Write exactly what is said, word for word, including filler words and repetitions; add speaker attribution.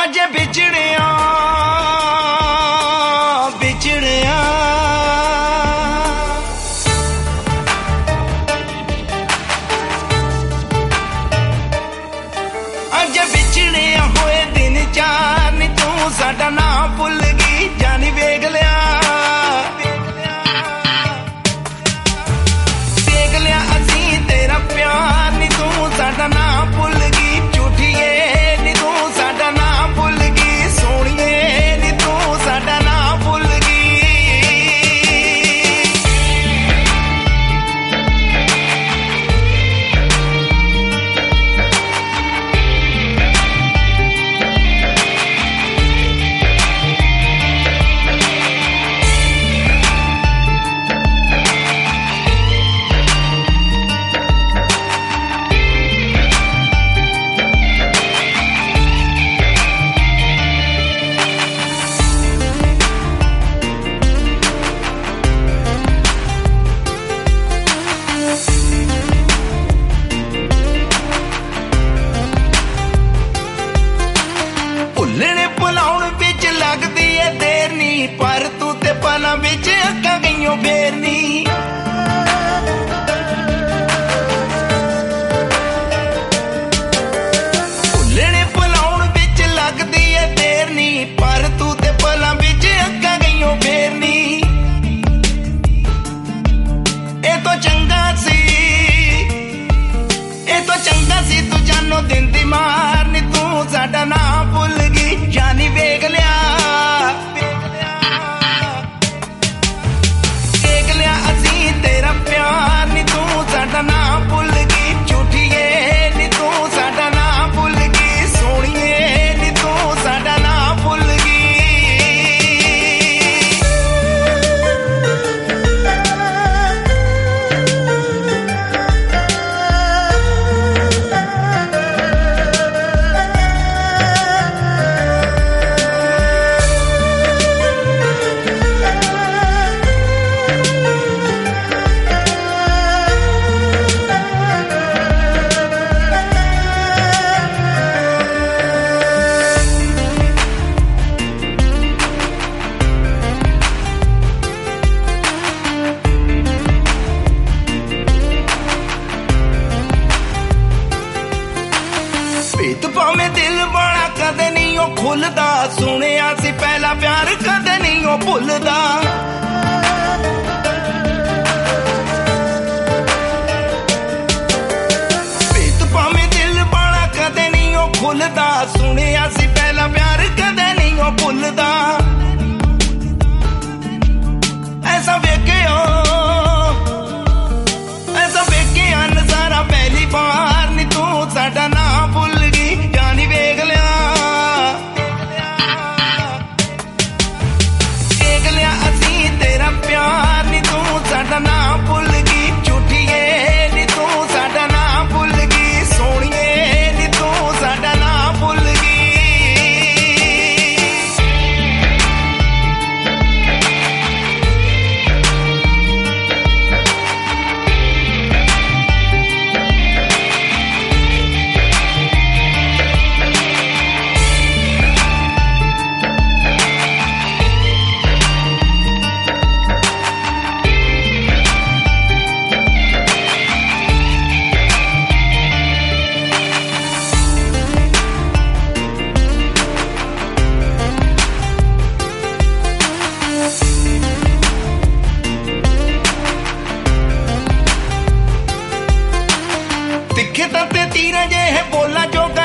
Speaker 1: अज बिछड़िया बिछड़िया अज बिछड़िया होए दिन चार नी तू साडा ना भुल गई जानी वेख लिया वेख लिया असी तेरा प्यार नी तू साडा ना भुल गई झूठिए नी तू साडा ना भुल गई सोहणिए नी तू साडा ना भुल गई भुलने भुलाउण विच लगदी है देर नी पर तू ते पलां विच अक्कां गईयों फेर नी भुलने भुलाउण विच लगदी है देर नी पर तू ते पलां विच अक्कां गईयों फेर नी ए तो चंगा सी ए तो चंगा सी तू जानो दिन दी मार नी तू साडा ना भुल गई जानी वेख लिया वेख लिया असी तेरा प्यार नी तू साडा ना भुल गई झूठिए नी तू साडा ना भुल गई सोहणिए नी तू साडा ना भुल गई भेद भावें दिल बड़ा कदे नहीं ओ खुलदा सुनिया सी पहला प्यार कदे नहीं ओ भुलदा भेद भावें दिल बड़ा कदे नहीं ओ खुलदा सुनिया सी पहला प्यार कदे नहीं ओ भुलदा ऐसा वेखियो ऐसा वेखिया नजारा पहली बार नी तू साडा ना भुल गई जानी वेख लिया वेख लिया असी तेरा प्यार नी तू साडा ना भुल गई झूठिए नी तू साडा ना भुल गई सोहणिए नी तू साडा ना भुल गई तिखे ते तीर जे है बोला जो